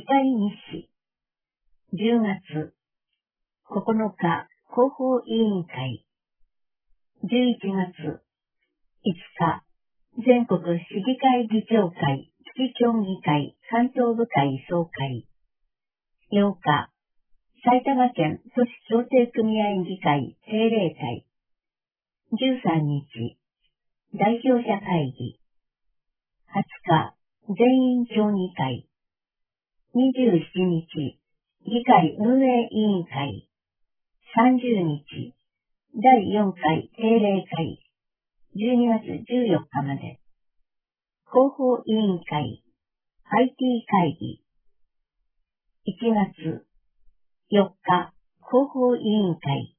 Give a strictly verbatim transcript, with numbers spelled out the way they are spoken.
会日誌。じゅうがつここのか広報委員会。じゅういちがついつか全国市議会議長会月協議会関東部会総会。ようか埼玉県都市協定組合議会定例会。じゅうさんにち代表者会議。はつか全員協議会。にじゅうしちにち議会運営委員会。さんじゅうにちだいよんかい定例会。じゅうにがつじゅうよっかまで。広報委員会 アイティー 会議。いちがつよっか広報委員会。